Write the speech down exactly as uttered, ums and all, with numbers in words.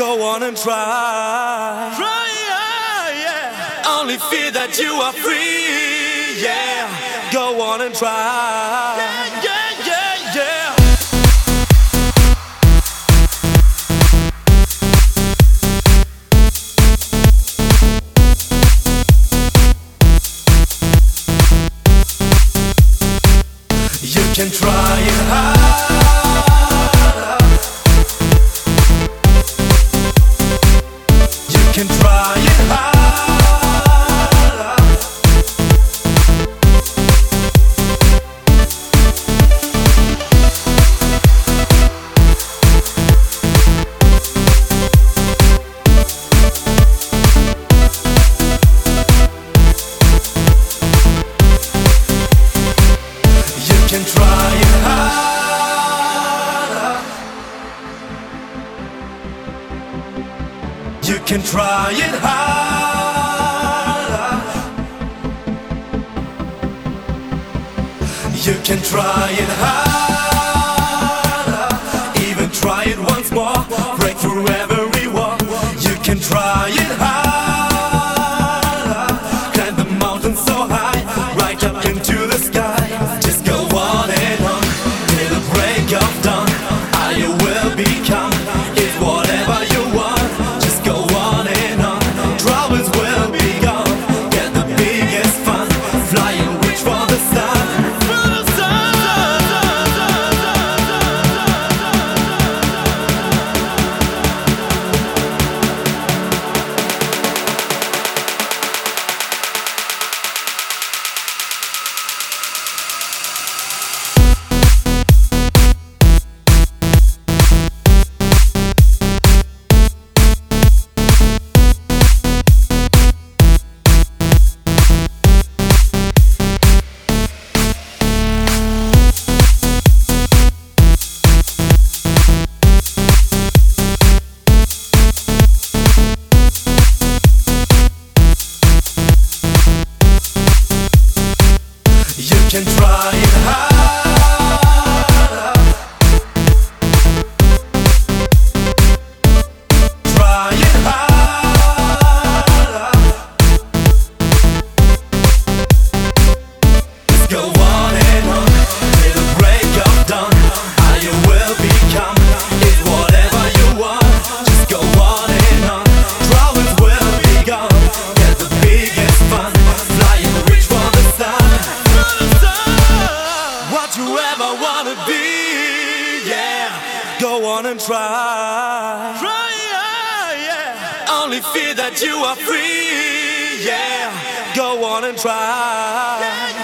Go on and try. Try, yeah, yeah. Only fear that you are free, yeah. Go on and try. Yeah, yeah, yeah, yeah. You can try it hard. You can try it hard. You can try it harder. You can try it harder. You can try it harder. Even try it once more. Break through every wall. You can try it harder. Climb the mountain so high, right up into the sky. Just go on and on till the break of dawn. All you will become is whatever you want. Just go on and on. Troubles will be gone. Get the biggest fun. Fly and reach for the sun. For the sun. You can try it harder. Try it harder. Just go on and on till the break of dawn. All you will become is whatever you want. Just go on and on. Troubles will be gone. Get the biggest fun. Fly and reach for the sun. What you ever wanna be, yeah. Go on and try. Try, yeah, yeah. Only fear that you are free, yeah. Go on and try.